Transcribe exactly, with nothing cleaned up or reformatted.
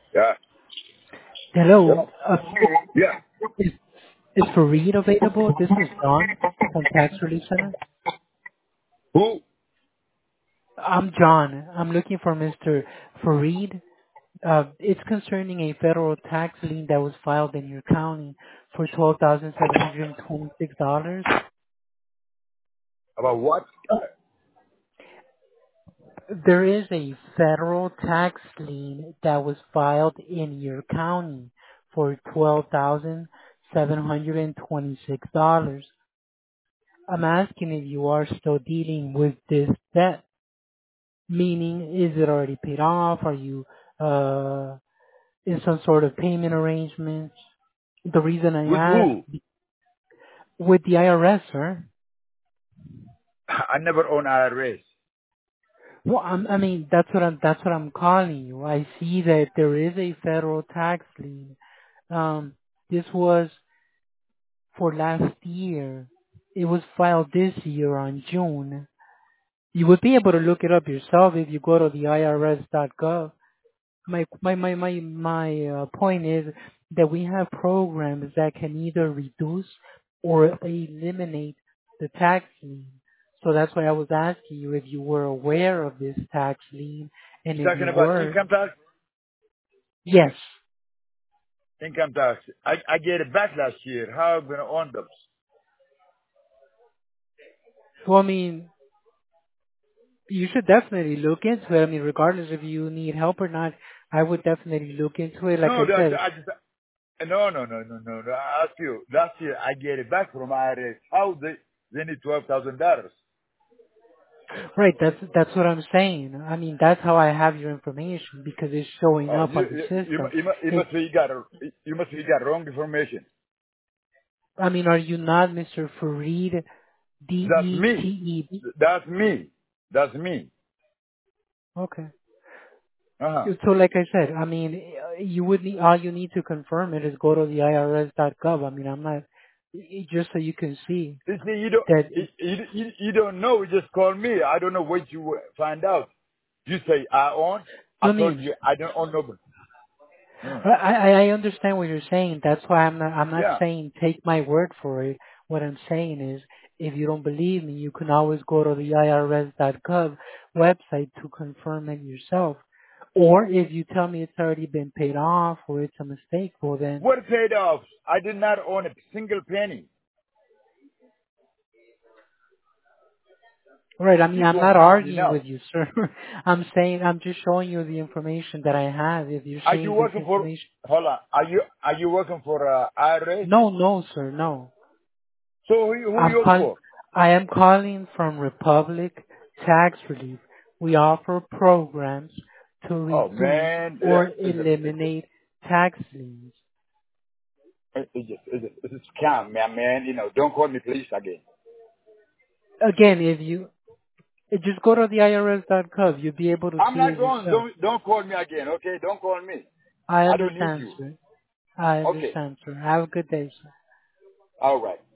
Yeah. Hello. Yeah. Uh, Yeah. is is Fareed available? This is John from Tax Relief Center. Who? I'm John. I'm looking for Mister Fareed. Uh, it's concerning a federal tax lien that was filed in your county for twelve thousand seven hundred twenty-six dollars. About what? There is a federal tax lien that was filed in your county for twelve thousand seven hundred twenty-six dollars. I'm asking if you are still dealing with this debt. Meaning, is it already paid off? Are you uh, in some sort of payment arrangement? The reason I With ask, who? with the I R S, sir. I never own I R S. Well, I'm, I mean, that's what I'm. That's what I'm calling you. I see that there is a federal tax lien. Um, this was for last year. It was filed this year on June. You would be able to look it up yourself if you go to the I R S dot gov. my my my my my uh, point is that we have programs that can either reduce or eliminate the tax lien. So that's why I was asking you if you were aware of this tax lien, and You're if talking you about were, income tax? yes. Income tax. I, I get it back last year. How am I going to own those? Well, I mean, you should definitely look into it. I mean, regardless if you need help or not, I would definitely look into it. Like No, I that's, said, I just, no, no, no, no, no, no. I ask you, last year I get it back from I R S. How they, they need twelve thousand dollars? right? That's that's what I'm saying. I mean, that's how I have your information because it's showing Oh, up you, on the you, you, mu- system. you, mu- you It must be, you got, a- you must be, you got wrong information. I mean, are you not Mister Fareed, That's D E T me. E D? That's me. That's me. Okay. Uh-huh. So like I said, I mean, uh, you would need, all you need to confirm it is go to the I R S dot gov. I mean, I'm not, just so you can see You see, you don't, that, you, you, you you don't know. You just call me. I don't know what you find out. You say I own. I I told mean, you I don't own nobody. Uh, I, I I understand what you're saying. That's why I'm not, I'm not yeah. saying take my word for it. What I'm saying is, if you don't believe me, you can always go to the I R S dot gov website to confirm it yourself. Or if you tell me it's already been paid off or it's a mistake, well then, What paid off? I did not own a single penny. right, I mean, You I'm going not crazy arguing now. with you, sir. I'm saying, I'm just showing you the information that I have. If you're Are you saying this working for? information, Hold on. Are you are you working for uh, I R S? no, no, sir, no. So who you- who I'm you work calling, for? I am calling from Republic Tax Relief. We offer programs to Oh reduce man, or it's a it's eliminate tax liens. a it's just it's a, it's a scam, man. Man, you know, don't call me police again. Again, if you just go to the I R S dot gov, you'll be able to I'm see not it going. yourself. Don't don't call me again. Okay, don't call me. I I don't need understand, you. sir. I Okay. understand, sir. Have a good day, sir. All right.